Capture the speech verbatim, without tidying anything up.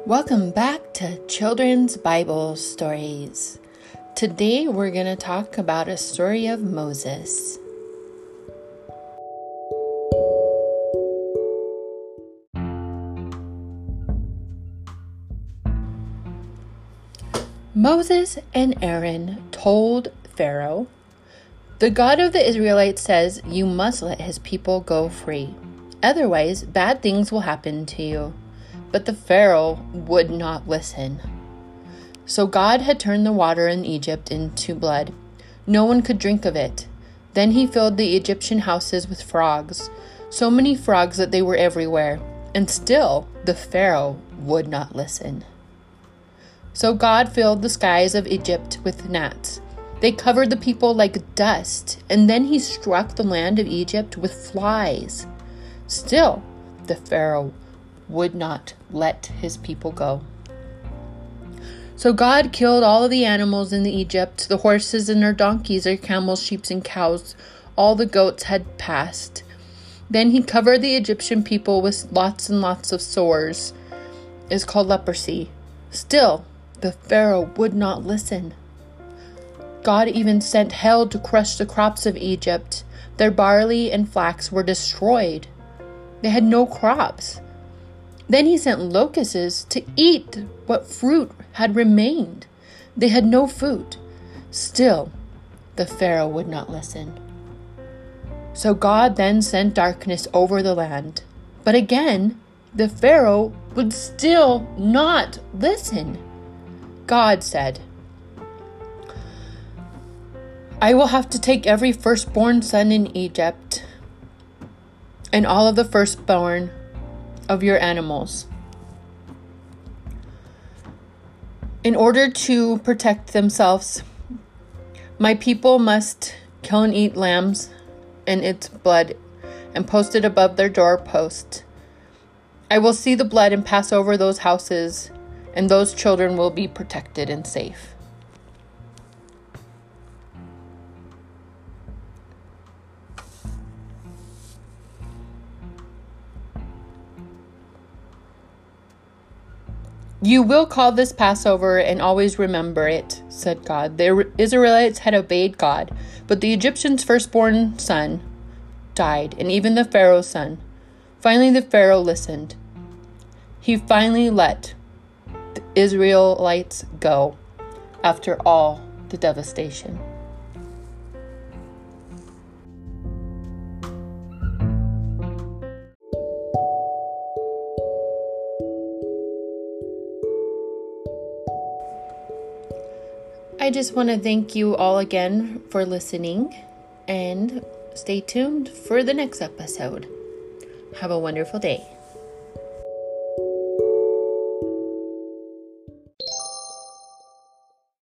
Welcome back to Children's Bible Stories. Today we're going to talk about a story of Moses. Moses and Aaron told Pharaoh, "The God of the Israelites says you must let his people go free. Otherwise, bad things will happen to you." But the Pharaoh would not listen. So God had turned the water in Egypt into blood. No one could drink of it. Then he filled the Egyptian houses with frogs, so many frogs that they were everywhere. And still the Pharaoh would not listen. So God filled the skies of Egypt with gnats. They covered the people like dust, and then he struck the land of Egypt with flies. Still the Pharaoh would not let his people go. So God killed all of the animals in Egypt, the horses and their donkeys, their camels, sheep and cows. All the goats had passed. Then he covered the Egyptian people with lots and lots of sores. It's called leprosy. Still, the Pharaoh would not listen. God even sent hail to crush the crops of Egypt. Their barley and flax were destroyed. They had no crops. Then he sent locusts to eat what fruit had remained. They had no food. Still, the Pharaoh would not listen. So God then sent darkness over the land. But again, the Pharaoh would still not listen. God said, "I will have to take every firstborn son in Egypt and all of the firstborn of your animals. In order to protect themselves, my people must kill and eat lambs and its blood and post it above their doorpost. I will see the blood and pass over those houses, and those children will be protected and safe." "You will call this Passover and always remember it," said God. The Israelites had obeyed God, but the Egyptian's firstborn son died, and even the Pharaoh's son. Finally, the Pharaoh listened. He finally let the Israelites go after all the devastation. I just want to thank you all again for listening, and stay tuned for the next episode. Have a wonderful day.